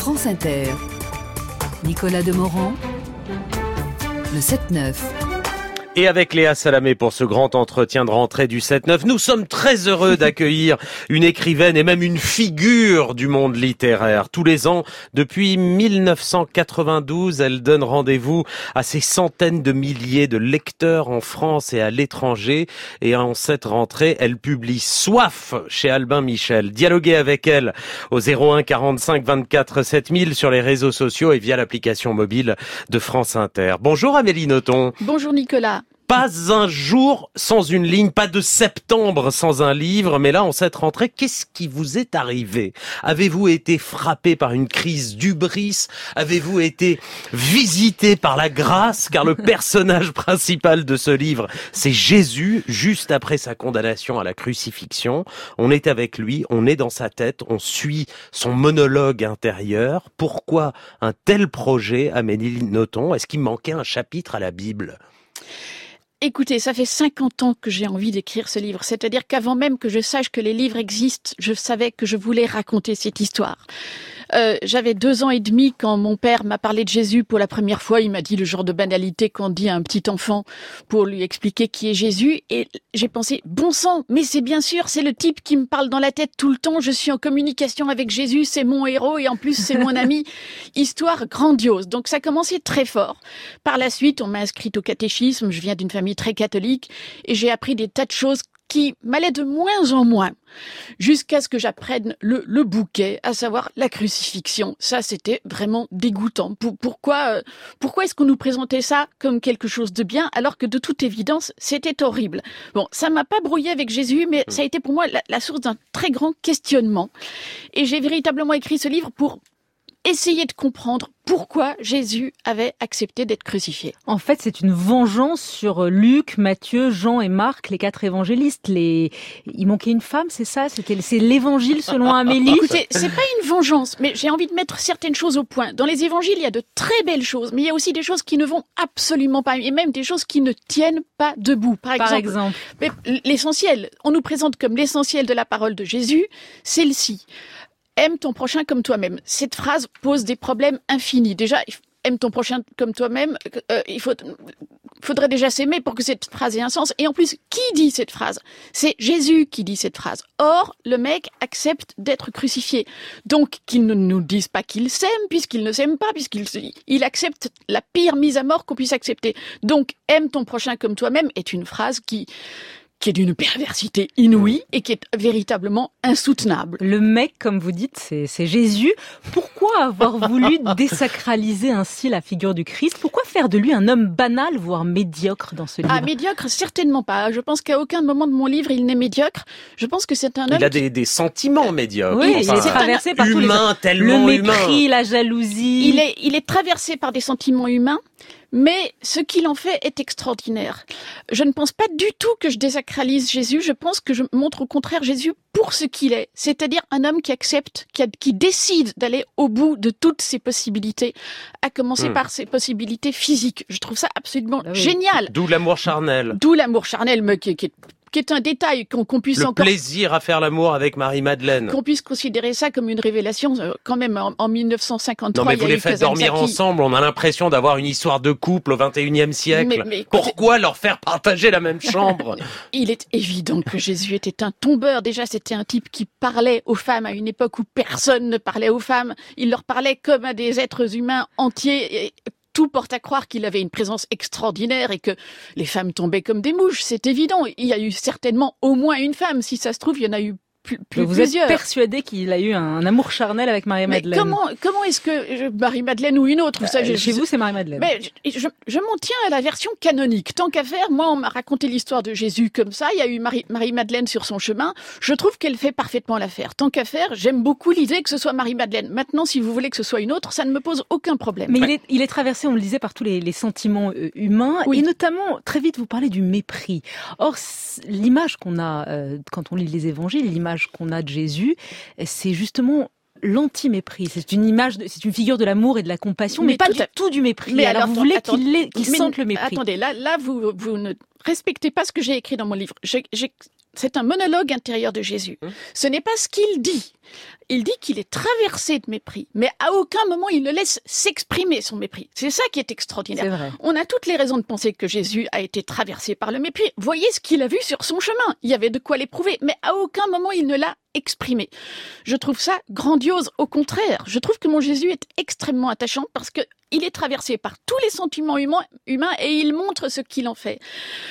France Inter. Nicolas Demorand, le 7-9. Et avec Léa Salamé pour ce grand entretien de rentrée du 7-9, nous sommes très heureux d'accueillir une écrivaine et même une figure du monde littéraire. Tous les ans, depuis 1992, elle donne rendez-vous à ces centaines de milliers de lecteurs en France et à l'étranger. Et en cette rentrée, elle publie Soif chez Albin Michel. Dialoguez avec elle au 01 45 24 7000 sur les réseaux sociaux et via l'application mobile de France Inter. Bonjour Amélie Nothomb. Bonjour Nicolas. Pas un jour sans une ligne, pas de septembre sans un livre. Mais là, en cette rentrée, qu'est-ce qui vous est arrivé? Avez-vous été frappé par une crise d'hubris? Avez-vous été visité par la grâce? Car le personnage principal de ce livre, c'est Jésus, juste après sa condamnation à la crucifixion. On est avec lui, on est dans sa tête, on suit son monologue intérieur. Pourquoi un tel projet, Amélie Nothomb? Est-ce qu'il manquait un chapitre à la Bible? Écoutez, ça fait 50 ans que j'ai envie d'écrire ce livre. C'est-à-dire qu'avant même que je sache que les livres existent, je savais que je voulais raconter cette histoire. J'avais 2 ans et demi quand mon père m'a parlé de Jésus pour la première fois. Il m'a dit le genre de banalité qu'on dit à un petit enfant pour lui expliquer qui est Jésus. Et j'ai pensé, bon sang, mais c'est bien sûr, c'est le type qui me parle dans la tête tout le temps. Je suis en communication avec Jésus, c'est mon héros et en plus c'est mon ami. Histoire grandiose. Donc ça a commencé très fort. Par la suite, on m'a inscrite au catéchisme. Je viens d'une famille très catholique et j'ai appris des tas de choses qui m'allaient de moins en moins, jusqu'à ce que j'apprenne le bouquet, à savoir la crucifixion. Ça, c'était vraiment dégoûtant. Pourquoi est-ce qu'on nous présentait ça comme quelque chose de bien, alors que de toute évidence, c'était horrible? Bon, ça m'a pas brouillé avec Jésus, mais ça a été pour moi la source d'un très grand questionnement. Et j'ai véritablement écrit ce livre pour essayer de comprendre pourquoi Jésus avait accepté d'être crucifié. En fait, c'est une vengeance sur Luc, Matthieu, Jean et Marc, les 4 évangélistes. Il manquait une femme, c'est ça? C'est l'évangile selon Amélie? Écoutez, c'est pas une vengeance, mais j'ai envie de mettre certaines choses au point. Dans les évangiles, il y a de très belles choses, mais il y a aussi des choses qui ne vont absolument pas, et même des choses qui ne tiennent pas debout. Par exemple. Mais l'essentiel, on nous présente comme l'essentiel de la parole de Jésus, celle-ci. Aime ton prochain comme toi-même. Cette phrase pose des problèmes infinis. Déjà, aime ton prochain comme toi-même, faudrait déjà s'aimer pour que cette phrase ait un sens. Et en plus, qui dit cette phrase? C'est Jésus qui dit cette phrase. Or, le mec accepte d'être crucifié. Donc, qu'il ne nous dise pas qu'il s'aime, puisqu'il ne s'aime pas, puisqu'il accepte la pire mise à mort qu'on puisse accepter. Donc, aime ton prochain comme toi-même est une phrase qui est d'une perversité inouïe et qui est véritablement insoutenable. Le mec, comme vous dites, c'est Jésus. Pourquoi avoir voulu désacraliser ainsi la figure du Christ? Pourquoi faire de lui un homme banal, voire médiocre dans ce livre? Ah, médiocre, certainement pas. Je pense qu'à aucun moment de mon livre, il n'est médiocre. Je pense que c'est un homme... Il a des sentiments médiocres. Oui, il est traversé par humain, tellement le mépris, la jalousie. Il est traversé par des sentiments humains. Mais ce qu'il en fait est extraordinaire. Je ne pense pas du tout que je désacralise Jésus. Je pense que je montre au contraire Jésus pour ce qu'il est. C'est-à-dire un homme qui accepte, qui décide d'aller au bout de toutes ses possibilités, à commencer par ses possibilités physiques. Je trouve ça absolument génial. D'où l'amour charnel. D'où l'amour charnel, mais qui est un détail qu'on puisse encore... Le plaisir à faire l'amour avec Marie-Madeleine. Qu'on puisse considérer ça comme une révélation, quand même, en 1953. Non, mais vous les faites dormir ensemble, on a l'impression d'avoir une histoire de couple au 21e siècle. Mais pourquoi leur faire partager la même chambre? Il est évident que Jésus était un tombeur. Déjà, c'était un type qui parlait aux femmes à une époque où personne ne parlait aux femmes. Il leur parlait comme à des êtres humains entiers. Et tout porte à croire qu'il avait une présence extraordinaire et que les femmes tombaient comme des mouches, c'est évident. Il y a eu certainement au moins une femme. Si ça se trouve, il y en a eu plusieurs. Vous êtes persuadé qu'il a eu un amour charnel avec Marie-Madeleine? Comment est-ce que Marie-Madeleine ou une autre, chez vous, c'est Marie-Madeleine. Mais je m'en tiens à la version canonique. Tant qu'à faire, moi, on m'a raconté l'histoire de Jésus comme ça. Il y a eu Marie-Madeleine sur son chemin. Je trouve qu'elle fait parfaitement l'affaire. Tant qu'à faire, j'aime beaucoup l'idée que ce soit Marie-Madeleine. Maintenant, si vous voulez que ce soit une autre, ça ne me pose aucun problème. Mais il est traversé, on le disait, par tous les sentiments humains. Oui. Et notamment, très vite, vous parlez du mépris. Or, l'image qu'on a, quand on lit les évangiles, l'image qu'on a de Jésus, c'est justement l'anti-mépris. C'est une figure de l'amour et de la compassion, mais pas du tout du mépris. Mais alors vous voulez qu'il sente le mépris. Attendez, là, vous ne respectez pas ce que j'ai écrit dans mon livre. c'est un monologue intérieur de Jésus. Ce n'est pas ce qu'il dit. Il dit qu'il est traversé de mépris, mais à aucun moment il ne laisse s'exprimer son mépris. C'est ça qui est extraordinaire. C'est vrai. On a toutes les raisons de penser que Jésus a été traversé par le mépris. Voyez ce qu'il a vu sur son chemin. Il y avait de quoi l'éprouver, mais à aucun moment il ne l'a exprimé. Je trouve ça grandiose. Au contraire, je trouve que mon Jésus est extrêmement attachant parce que il est traversé par tous les sentiments humains et il montre ce qu'il en fait.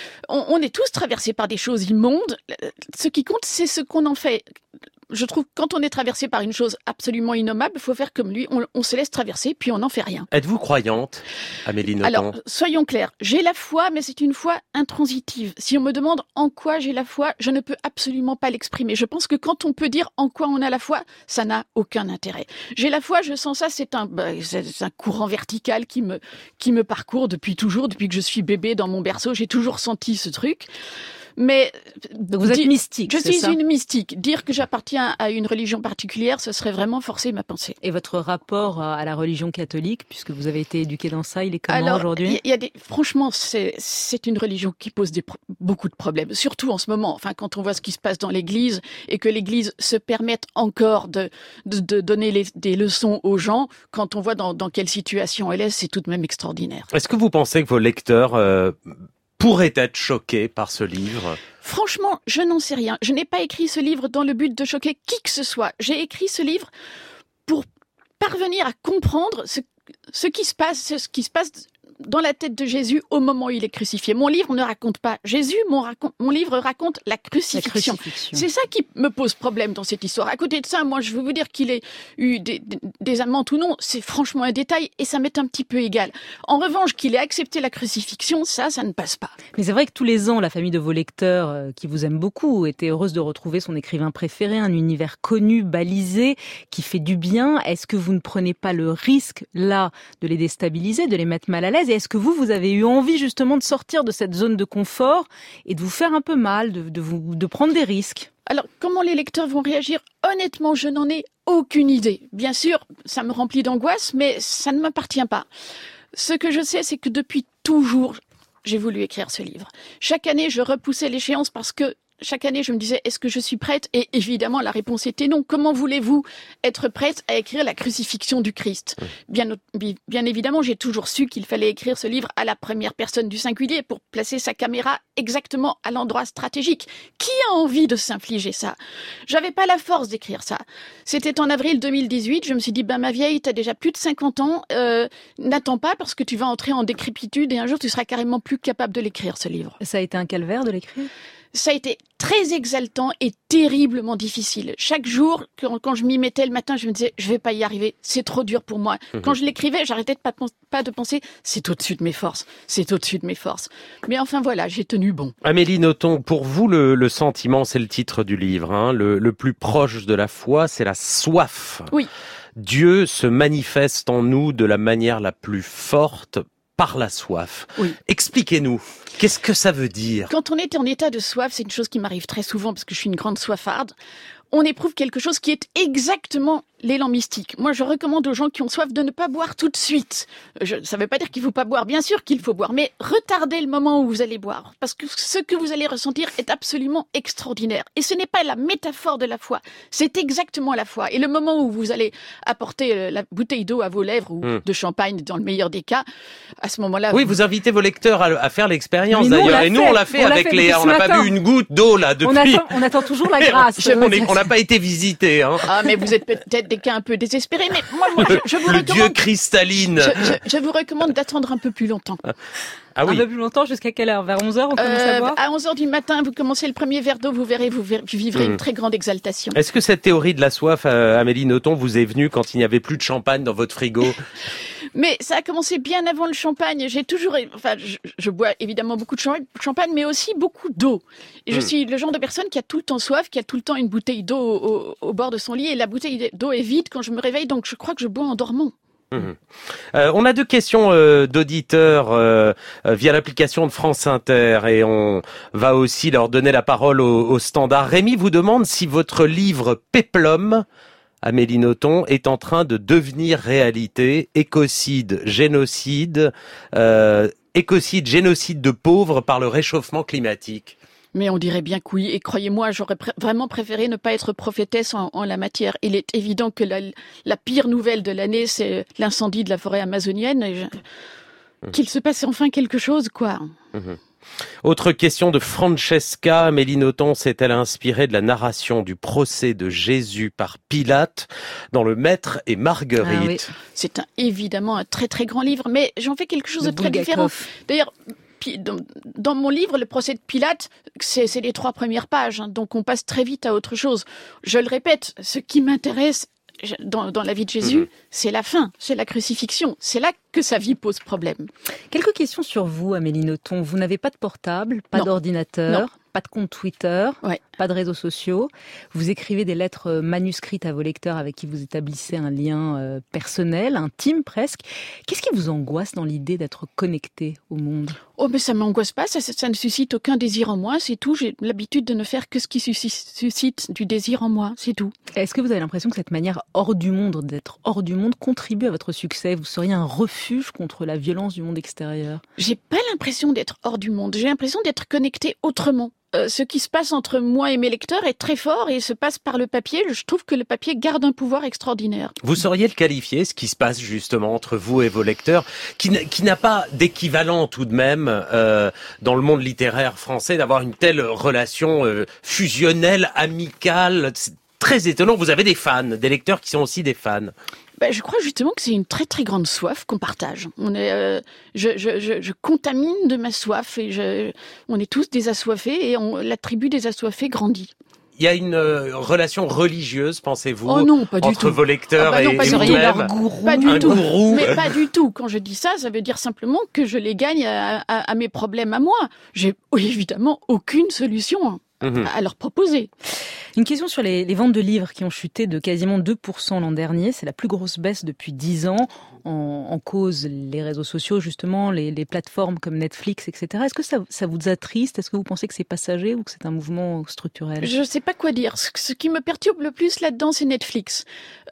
On est tous traversés par des choses immondes. Ce qui compte, c'est ce qu'on en fait. Je trouve que quand on est traversé par une chose absolument innommable, il faut faire comme lui. On se laisse traverser, puis on n'en fait rien. Êtes-vous croyante, Amélie Nothomb? Alors, soyons clairs. J'ai la foi, mais c'est une foi intransitive. Si on me demande en quoi j'ai la foi, je ne peux absolument pas l'exprimer. Je pense que quand on peut dire en quoi on a la foi, ça n'a aucun intérêt. J'ai la foi, je sens ça, c'est un courant vertical qui me parcourt depuis toujours, depuis que je suis bébé dans mon berceau. J'ai toujours senti ce truc. Mais donc vous êtes mystique, je c'est suis ça? Une mystique. Dire que j'appartiens à une religion particulière, ce serait vraiment forcer ma pensée. Et votre rapport à la religion catholique, puisque vous avez été éduqué dans ça, il est comment aujourd'hui? Franchement, c'est une religion qui pose beaucoup de problèmes, surtout en ce moment. Enfin, quand on voit ce qui se passe dans l'Église et que l'Église se permette encore de donner des leçons aux gens, quand on voit dans quelle situation elle est, c'est tout de même extraordinaire. Est-ce que vous pensez que vos lecteurs pourraient être choqués par ce livre? Franchement, je n'en sais rien. Je n'ai pas écrit ce livre dans le but de choquer qui que ce soit. J'ai écrit ce livre pour parvenir à comprendre ce qui se passe dans la tête de Jésus au moment où il est crucifié. Mon livre ne raconte pas Jésus, mon livre raconte la crucifixion. C'est ça qui me pose problème dans cette histoire. À côté de ça, moi, je veux vous dire qu'il ait eu des amantes ou non, c'est franchement un détail et ça m'est un petit peu égal. En revanche, qu'il ait accepté la crucifixion, ça ne passe pas. Mais c'est vrai que tous les ans, la famille de vos lecteurs, qui vous aiment beaucoup, était heureuse de retrouver son écrivain préféré, un univers connu, balisé, qui fait du bien. Est-ce que vous ne prenez pas le risque, là, de les déstabiliser, de les mettre mal à l'aise? Et est-ce que vous avez eu envie justement de sortir de cette zone de confort et de vous faire un peu mal, de prendre des risques? Alors, comment les lecteurs vont réagir? Honnêtement, je n'en ai aucune idée. Bien sûr, ça me remplit d'angoisse, mais ça ne m'appartient pas. Ce que je sais, c'est que depuis toujours, j'ai voulu écrire ce livre. Chaque année, je repoussais l'échéance parce que chaque année, je me disais, est-ce que je suis prête? Et évidemment, la réponse était non. Comment voulez-vous être prête à écrire la crucifixion du Christ? Bien évidemment, j'ai toujours su qu'il fallait écrire ce livre à la première personne du singulier pour placer sa caméra exactement à l'endroit stratégique. Qui a envie de s'infliger ça? J'avais pas la force d'écrire ça. C'était en avril 2018. Je me suis dit, ma vieille, t'as déjà plus de 50 ans. N'attends pas parce que tu vas entrer en décrépitude et un jour, tu seras carrément plus capable de l'écrire, ce livre. Ça a été un calvaire de l'écrire? Ça a été très exaltant et terriblement difficile. Chaque jour, quand je m'y mettais le matin, je me disais, je vais pas y arriver, c'est trop dur pour moi. Quand je l'écrivais, j'arrêtais pas de penser, c'est au-dessus de mes forces, c'est au-dessus de mes forces. Mais enfin voilà, j'ai tenu bon. Amélie Nothomb, pour vous, le sentiment, c'est le titre du livre, hein, le plus proche de la foi, c'est la soif. Oui. Dieu se manifeste en nous de la manière la plus forte, par la soif. Oui. Expliquez-nous, qu'est-ce que ça veut dire? Quand on est en état de soif, c'est une chose qui m'arrive très souvent parce que je suis une grande soifarde, on éprouve quelque chose qui est exactement l'élan mystique. Moi, je recommande aux gens qui ont soif de ne pas boire tout de suite. Ça ne veut pas dire qu'il ne faut pas boire. Bien sûr qu'il faut boire, mais retardez le moment où vous allez boire. Parce que ce que vous allez ressentir est absolument extraordinaire. Et ce n'est pas la métaphore de la foi. C'est exactement la foi. Et le moment où vous allez apporter la bouteille d'eau à vos lèvres ou de champagne, dans le meilleur des cas, à ce moment-là... Oui, vous invitez vos lecteurs à faire l'expérience, nous, d'ailleurs. Et nous, on l'a fait avec Léa. On n'a pas bu une goutte d'eau, là, depuis. On attend toujours la grâce. On n'a pas été visités, hein. Ah, mais vous êtes peut-être des cas un peu désespérés, mais moi je vous recommande... Dieu cristalline. Je vous recommande d'attendre un peu plus longtemps. Ah oui. Un peu plus longtemps, jusqu'à quelle heure? Vers 11h, on commence à boire? À 11h du matin, vous commencez le premier verre d'eau, vous vivrez une très grande exaltation. Est-ce que cette théorie de la soif, Amélie Nothomb, vous est venue quand il n'y avait plus de champagne dans votre frigo? Mais ça a commencé bien avant le champagne. Je bois évidemment beaucoup de champagne, mais aussi beaucoup d'eau. Et je suis le genre de personne qui a tout le temps soif, qui a tout le temps une bouteille d'eau au bord de son lit, et la bouteille d'eau est vide quand je me réveille, donc je crois que je bois en dormant. On a deux questions d'auditeurs via l'application de France Inter et on va aussi leur donner la parole au standard. Rémi vous demande si votre livre Péplum, Amélie Nothomb, est en train de devenir réalité. Écocide, génocide de pauvres par le réchauffement climatique. Mais on dirait bien que oui. Et croyez-moi, j'aurais vraiment préféré ne pas être prophétesse en la matière. Il est évident que la pire nouvelle de l'année, c'est l'incendie de la forêt amazonienne. Qu'il se passe enfin quelque chose, quoi. Autre question de Francesca. Amélie Nothomb s'est-elle inspirée de la narration du procès de Jésus par Pilate dans Le Maître et Marguerite? Ah oui. C'est évidemment un très très grand livre, mais j'en fais quelque chose de très différent. D'ailleurs, dans mon livre, le procès de Pilate, c'est les 3 premières pages, hein, donc on passe très vite à autre chose. Je le répète, ce qui m'intéresse dans la vie de Jésus, c'est la fin, c'est la crucifixion. C'est là que sa vie pose problème. Quelques questions sur vous, Amélie Nothomb. Vous n'avez pas de portable, pas d'ordinateur, pas de compte Twitter, pas de réseaux sociaux. Vous écrivez des lettres manuscrites à vos lecteurs avec qui vous établissez un lien personnel, intime presque. Qu'est-ce qui vous angoisse dans l'idée d'être connecté au monde ? Oh, mais ça m'angoisse pas, ça ne suscite aucun désir en moi, c'est tout. J'ai l'habitude de ne faire que ce qui suscite du désir en moi, c'est tout. Est-ce que vous avez l'impression que cette manière d'être hors du monde, contribue à votre succès ? Vous seriez un refuge contre la violence du monde extérieur ? J'ai pas l'impression d'être hors du monde, j'ai l'impression d'être connecté autrement. Ce qui se passe entre moi et mes lecteurs est très fort et se passe par le papier. Je trouve que le papier garde un pouvoir extraordinaire. Vous sauriez le qualifier, ce qui se passe justement entre vous et vos lecteurs, qui n'a pas d'équivalent tout de même dans le monde littéraire français, d'avoir une telle relation fusionnelle, amicale. C'est très étonnant. Vous avez des fans, des lecteurs qui sont aussi des fans. Je crois justement que c'est une très très grande soif qu'on partage. Je contamine de ma soif et on est tous des assoiffés et la tribu des assoiffés grandit. Il y a une relation religieuse, pensez-vous, entre vos lecteurs et vous-même? Leur gourou. Pas du tout. Gourou. Mais pas du tout. Quand je dis ça, ça veut dire simplement que je les gagne à mes problèmes à moi. J'ai évidemment aucune solution à leur proposer. Une question sur les ventes de livres qui ont chuté de quasiment 2% l'an dernier. C'est la plus grosse baisse depuis 10 ans. En cause, les réseaux sociaux, justement, les plateformes comme Netflix, etc. Est-ce que ça vous attriste ? Est-ce que vous pensez que c'est passager ou que c'est un mouvement structurel ? Je ne sais pas quoi dire. Ce qui me perturbe le plus là-dedans, c'est Netflix.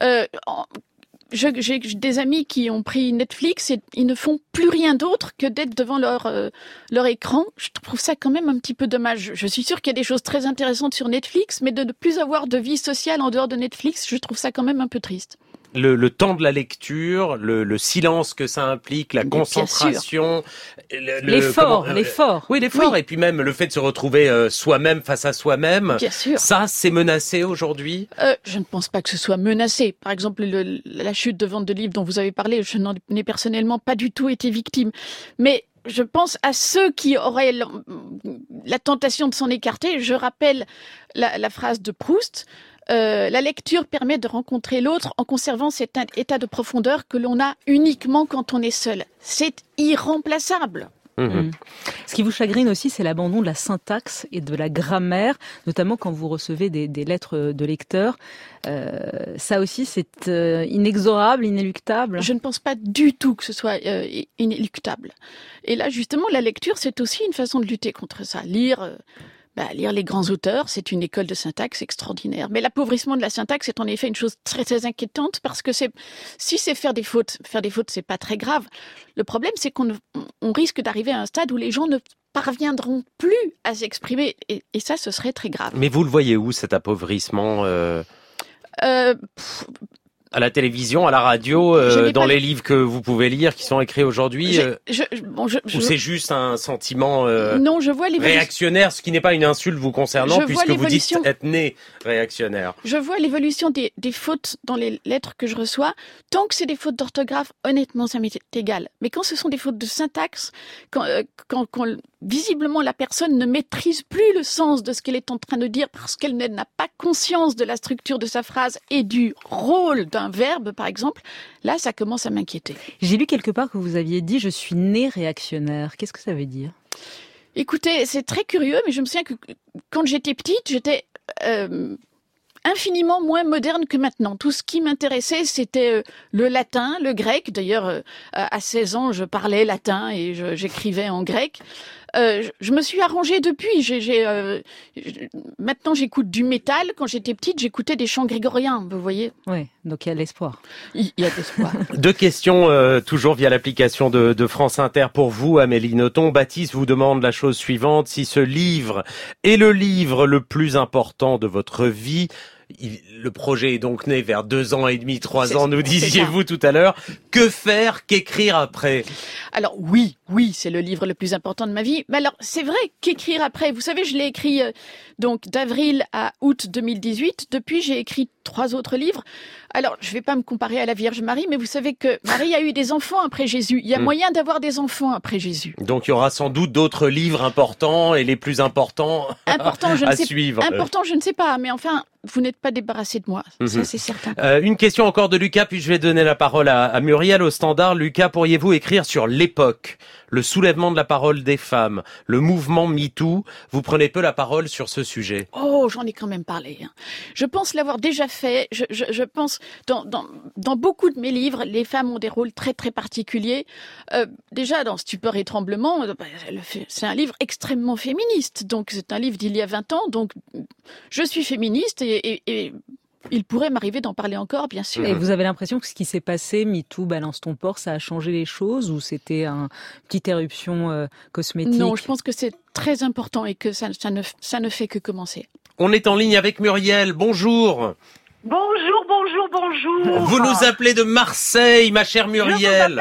J'ai des amis qui ont pris Netflix et ils ne font plus rien d'autre que d'être devant leur écran. Je trouve ça quand même un petit peu dommage. Je suis sûre qu'il y a des choses très intéressantes sur Netflix, mais de ne plus avoir de vie sociale en dehors de Netflix, je trouve ça quand même un peu triste. Le temps de la lecture, le silence que ça implique, la concentration, l'effort. Oui, l'effort, et puis même le fait de se retrouver soi-même face à soi-même. Bien sûr. Ça, c'est menacé aujourd'hui. Je ne pense pas que ce soit menacé. Par exemple, la chute de vente de livres dont vous avez parlé, je n'en ai personnellement pas du tout été victime. Mais je pense à ceux qui auraient la tentation de s'en écarter. Je rappelle la phrase de Proust. La lecture permet de rencontrer l'autre en conservant cet état de profondeur que l'on a uniquement quand on est seul. C'est irremplaçable. Ce qui vous chagrine aussi, c'est l'abandon de la syntaxe et de la grammaire, notamment quand vous recevez des lettres de lecteurs. Ça aussi, c'est inexorable, inéluctable. Je ne pense pas du tout que ce soit inéluctable. Et là, justement, la lecture, c'est aussi une façon de lutter contre ça. Lire les grands auteurs, c'est une école de syntaxe extraordinaire. Mais l'appauvrissement de la syntaxe est en effet une chose très très inquiétante parce que si c'est faire des fautes, c'est pas très grave. Le problème, c'est qu'on risque d'arriver à un stade où les gens ne parviendront plus à s'exprimer et ça, ce serait très grave. Mais vous le voyez où, cet appauvrissement à la télévision, à la radio, dans les livres que vous pouvez lire, qui sont écrits aujourd'hui, ou c'est juste un sentiment non, je vois réactionnaire, ce qui n'est pas une insulte vous concernant, puisque vous dites être né réactionnaire. Je vois l'évolution des fautes dans les lettres que je reçois. Tant que c'est des fautes d'orthographe, honnêtement, ça m'est égal. Mais quand ce sont des fautes de syntaxe, quand visiblement la personne ne maîtrise plus le sens de ce qu'elle est en train de dire parce qu'elle n'a pas conscience de la structure de sa phrase et du rôle d'un verbe, par exemple, là, ça commence à m'inquiéter. J'ai lu quelque part que vous aviez dit « je suis né réactionnaire ». Qu'est-ce que ça veut dire ? Écoutez, c'est très curieux, mais je me souviens que quand j'étais petite, j'étais infiniment moins moderne que maintenant. Tout ce qui m'intéressait, c'était le latin, le grec. D'ailleurs, à 16 ans, je parlais latin et j'écrivais en grec. Je me suis arrangée depuis. Maintenant, j'écoute du métal. Quand j'étais petite, j'écoutais des chants grégoriens, vous voyez. Oui, donc il y a de l'espoir. Il y a de l'espoir. Deux questions, toujours via l'application de France Inter pour vous, Amélie Nothomb. Baptiste vous demande la chose suivante. Si ce livre est le livre le plus important de votre vie, le projet est donc né vers 2 ans et demi, 3 ans, nous disiez-vous tout à l'heure. Que faire, qu'écrire après? Alors oui, c'est le livre le plus important de ma vie. Mais alors, c'est vrai qu'écrire après, vous savez, je l'ai écrit donc d'avril à août 2018. Depuis, j'ai écrit 3 autres livres. Alors, je vais pas me comparer à la Vierge Marie, mais vous savez que Marie a eu des enfants après Jésus. Il y a moyen d'avoir des enfants après Jésus. Donc, il y aura sans doute d'autres livres importants et les plus importants à suivre. Important, je ne sais pas, mais enfin, vous n'êtes pas débarrassé de moi, ça c'est certain. Une question encore de Lucas, puis je vais donner la parole à Muriel au standard. Lucas, pourriez-vous écrire sur l'époque, le soulèvement de la parole des femmes, le mouvement MeToo? Vous prenez peu la parole sur ce sujet. Oh, j'en ai quand même parlé. Je pense l'avoir déjà fait. Je pense dans beaucoup de mes livres, les femmes ont des rôles très très particuliers. Déjà dans Stupeur et tremblement, c'est un livre extrêmement féministe. Donc c'est un livre d'il y a 20 ans. Donc je suis féministe et il pourrait m'arriver d'en parler encore, bien sûr. Et vous avez l'impression que ce qui s'est passé, MeToo, Balance ton porc, ça a changé les choses ou c'était une petite éruption cosmétique? Non, je pense que c'est très important et que ça ne fait que commencer. On est en ligne avec Muriel. Bonjour. Bonjour. Vous nous appelez de Marseille, ma chère Muriel.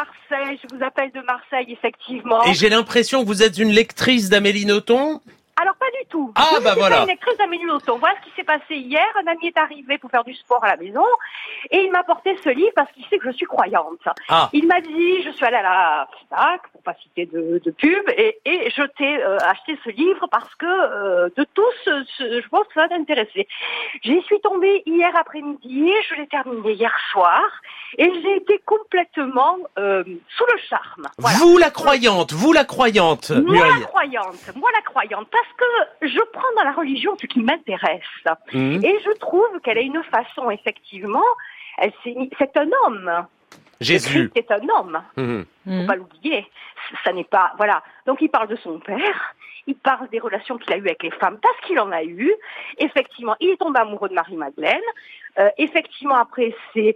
Je vous appelle de Marseille, effectivement. Et j'ai l'impression que vous êtes une lectrice d'Amélie Nothomb. Alors pas du tout. Ah bah voilà. Je suis pas une lectrice d'Amélie Nothomb. Voilà ce qui s'est passé hier. Un ami est arrivé pour faire du sport à la maison et il m'a apporté ce livre parce qu'il sait que je suis croyante. Ah. Il m'a dit, je suis allée à la FNAC, pour pas citer de pub, et je t'ai acheté ce livre parce que de tous, je pense que ça va t'intéresser. J'y suis tombée hier après-midi, je l'ai terminé hier soir et j'ai été complètement sous le charme. Voilà. Vous la croyante, Muriel. Moi la croyante, parce que je prends dans la religion ce qui m'intéresse. Et je trouve qu'elle a une façon, effectivement, c'est un homme. Jésus. C'est un homme. Faut pas l'oublier. Ça n'est pas, voilà. Donc il parle de son père. Il parle des relations qu'il a eues avec les femmes, parce qu'il en a eu. Effectivement, il est tombé amoureux de Marie-Madeleine. Effectivement, après, ses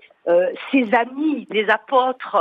amis, les apôtres,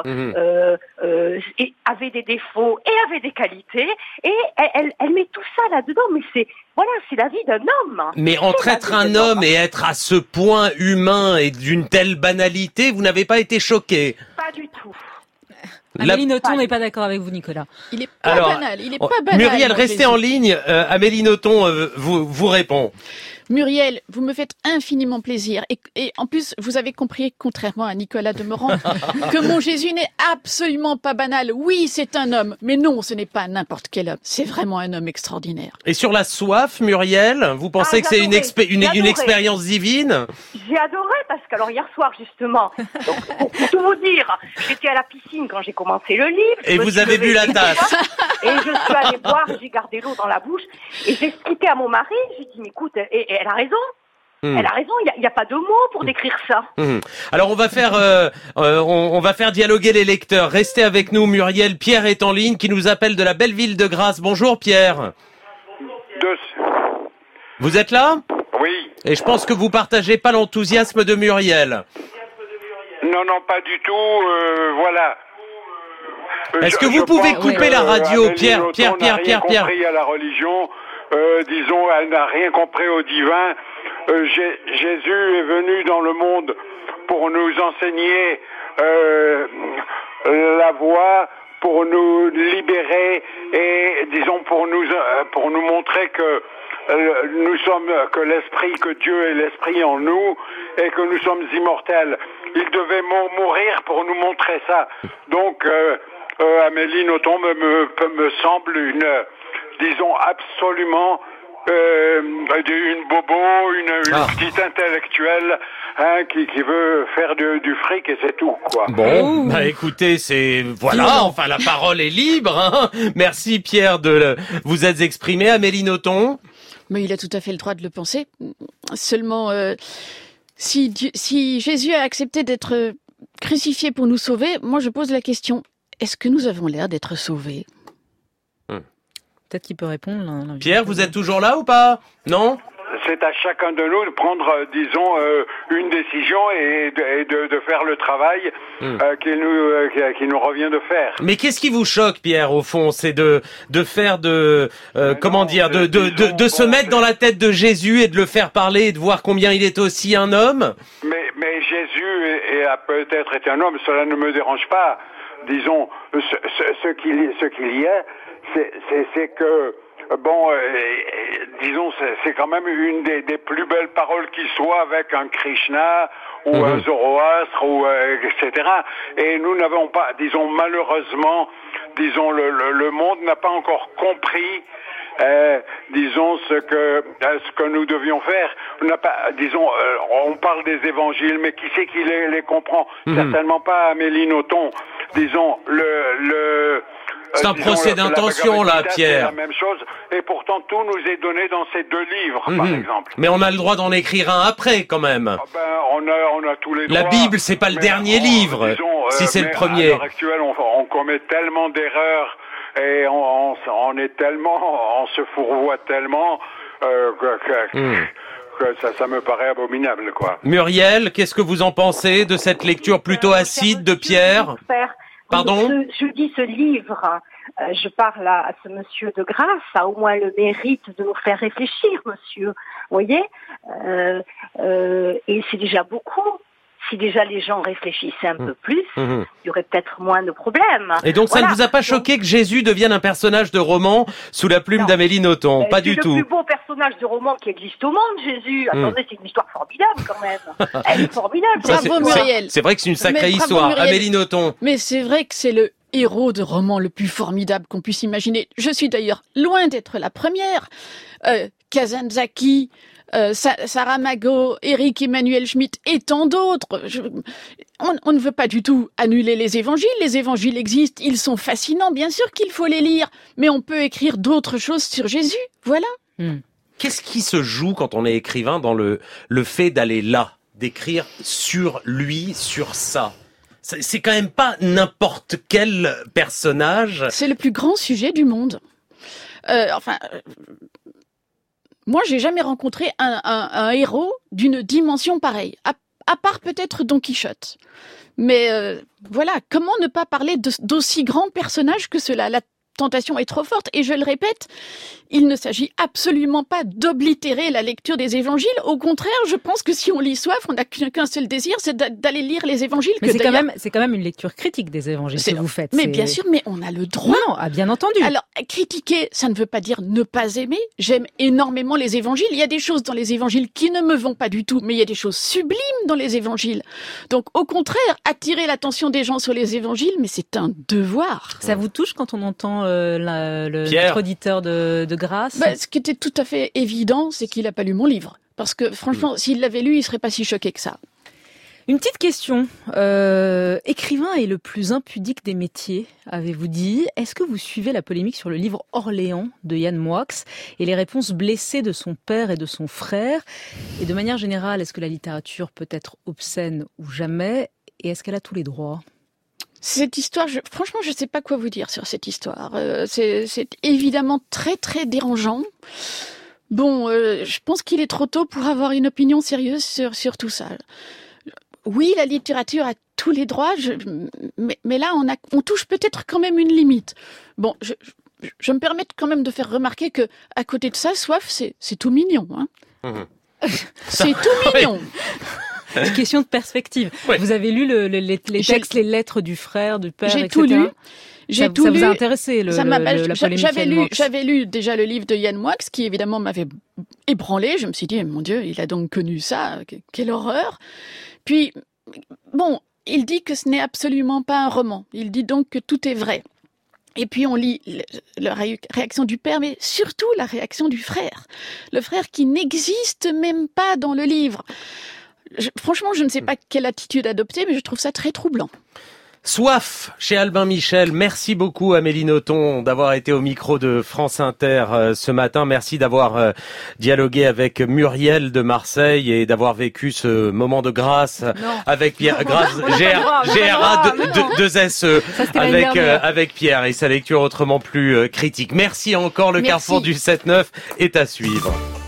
avaient des défauts et avaient des qualités. Et elle met tout ça là-dedans. Mais c'est la vie d'un homme. Mais entre être un homme et être à ce point humain et d'une telle banalité, vous n'avez pas été choqué? Pas du tout. Amélie Nothomb n'est pas d'accord avec vous, Nicolas. Il est pas banal. Muriel, restez en ligne. Amélie Nothomb vous répond. Muriel, vous me faites infiniment plaisir. Et en plus, vous avez compris, contrairement à Nicolas Demorand, que mon Jésus n'est absolument pas banal. Oui, c'est un homme, mais non, ce n'est pas n'importe quel homme. C'est vraiment un homme extraordinaire. Et sur la soif, Muriel, vous pensez que c'est une expérience divine? J'ai adoré, parce que alors hier soir, justement, donc, pour tout vous dire, j'étais à la piscine quand j'ai commencé le livre. Et vous avez bu la tasse. Et je suis allée boire, j'ai gardé l'eau dans la bouche. Et j'ai expliqué à mon mari, j'ai dit, mais écoute, et elle a raison. Elle a raison, il n'y a pas de mots pour décrire ça. Alors on va faire dialoguer les lecteurs. Restez avec nous, Muriel. Pierre est en ligne, qui nous appelle de la belle ville de Grasse. Bonjour Pierre. Vous êtes là? Oui. Et je pense que vous partagez pas l'enthousiasme de Muriel. Non, pas du tout. Voilà. Est-ce que vous pouvez couper la radio, Pierre? N'a rien compris à la religion. Disons, elle n'a rien compris au divin. Jésus est venu dans le monde pour nous enseigner la voie, pour nous libérer et, disons, pour nous montrer que que Dieu est l'esprit en nous et que nous sommes immortels. Il devait mourir pour nous montrer ça. Donc, Amélie Nothomb me semble disons absolument une bobo, une petite intellectuelle qui veut faire du fric et c'est tout, quoi. Bon, écoutez, enfin la parole est libre, hein. Merci Pierre de vous êtes exprimé. Amélie Nothomb. Mais il a tout à fait le droit de le penser. Seulement, si Jésus a accepté d'être crucifié pour nous sauver, moi je pose la question, est-ce que nous avons l'air d'être sauvés? Peut-être qu'il peut répondre. L'invité. Pierre, vous êtes toujours là ou pas? Non? C'est à chacun de nous de prendre, une décision et de faire le travail qui nous revient de faire. Mais qu'est-ce qui vous choque, Pierre, au fond? C'est de faire de se mettre dans la tête de Jésus et de le faire parler et de voir combien il est aussi un homme? Mais Jésus a peut-être été un homme, cela ne me dérange pas. Disons, ce qu'il y a, c'est que disons, c'est quand même une des plus belles paroles qui soit avec un Krishna ou un Zoroastre ou etc. Et nous n'avons pas, disons, malheureusement, disons, le monde n'a pas encore compris. Disons ce que nous devions faire. On n'a pas, disons, on parle des évangiles, mais qui c'est qui les comprend? Certainement pas Amélie Nothomb. Disons c'est un procès d'intention, là, Pierre. C'est la même chose, et pourtant tout nous est donné dans ces 2 livres, par exemple. Mais on a le droit d'en écrire un après, quand même. On a tous les droits. La Bible, c'est pas le dernier livre, disons, si c'est le premier. À l'heure actuelle, on commet tellement d'erreurs, et on se fourvoie tellement, que ça me paraît abominable, quoi. Muriel, qu'est-ce que vous en pensez de cette lecture plutôt acide de Pierre? Pardon? Je dis ce livre, je parle à ce monsieur de Grasse, a au moins le mérite de nous faire réfléchir, monsieur. Vous voyez, et c'est déjà beaucoup. Si déjà les gens réfléchissaient un peu plus, il y aurait peut-être moins de problèmes. Et donc ça ne vous a pas choqué que Jésus devienne un personnage de roman sous la plume d'Amélie Nothomb? Pas du tout. C'est le plus beau personnage de roman qui existe au monde, Jésus. Attendez, c'est une histoire formidable quand même. Elle est formidable. Bravo Muriel. C'est vrai que c'est une sacrée histoire. Muriel. Amélie Nothomb. Mais c'est vrai que c'est le héros de roman le plus formidable qu'on puisse imaginer. Je suis d'ailleurs loin d'être la première. Kazantzakis, Saramago, Éric Emmanuel Schmitt et tant d'autres. On ne veut pas du tout annuler les évangiles. Les évangiles existent, ils sont fascinants. Bien sûr qu'il faut les lire, mais on peut écrire d'autres choses sur Jésus. Voilà. Qu'est-ce qui se joue quand on est écrivain dans le fait d'aller là, d'écrire sur lui, sur ça? C'est quand même pas n'importe quel personnage. C'est le plus grand sujet du monde. Moi, j'ai jamais rencontré un héros d'une dimension pareille, à part peut-être Don Quichotte. Mais voilà, comment ne pas parler d'aussi grands personnages que cela? La tentation est trop forte. Et je le répète, il ne s'agit absolument pas d'oblitérer la lecture des évangiles. Au contraire, je pense que si on lit soif, on n'a qu'un seul désir, c'est d'aller lire les évangiles. Mais c'est quand même une lecture critique des évangiles que vous faites. Mais bien sûr, mais on a le droit. Non, bien entendu. Alors, critiquer, ça ne veut pas dire ne pas aimer. J'aime énormément les évangiles. Il y a des choses dans les évangiles qui ne me vont pas du tout, mais il y a des choses sublimes dans les évangiles. Donc, au contraire, attirer l'attention des gens sur les évangiles, mais c'est un devoir. Ça vous touche quand on entend notre auditeur de Grasse? Ce qui était tout à fait évident, c'est qu'il n'a pas lu mon livre. Parce que franchement, s'il l'avait lu, il serait pas si choqué que ça. Une petite question. Écrivain est le plus impudique des métiers, avez-vous dit. Est-ce que vous suivez la polémique sur le livre Orléans de Yann Moix et les réponses blessées de son père et de son frère? Et de manière générale, est-ce que la littérature peut être obscène ou jamais? Et est-ce qu'elle a tous les droits? Cette histoire, franchement, je ne sais pas quoi vous dire sur cette histoire. C'est évidemment très, très dérangeant. Bon, je pense qu'il est trop tôt pour avoir une opinion sérieuse sur tout ça. Oui, la littérature a tous les droits, mais là, on touche peut-être quand même une limite. Bon, je me permets quand même de faire remarquer que à côté de ça, Soif, c'est tout mignon. Hein. C'est tout mignon. Une question de perspective. Oui. Vous avez lu les textes, les lettres du frère, du père, etc. Tout lu. Ça vous a intéressé la polémique? J'avais lu déjà le livre de Yann Moix, qui évidemment m'avait ébranlé. Je me suis dit, mon Dieu, il a donc connu ça, quelle horreur. Puis, bon, il dit que ce n'est absolument pas un roman. Il dit donc que tout est vrai. Et puis on lit la réaction du père, mais surtout la réaction du frère. Le frère qui n'existe même pas dans le livre. Franchement, je ne sais pas quelle attitude adopter, mais je trouve ça très troublant. Soif chez Albin Michel. Merci beaucoup Amélie Nothomb d'avoir été au micro de France Inter ce matin. Merci d'avoir dialogué avec Muriel de Marseille et d'avoir vécu ce moment de grâce avec Pierre. Grâce GRA 2SE avec Pierre et sa lecture autrement plus critique. Merci encore. Le Carrefour du 7-9 est à suivre.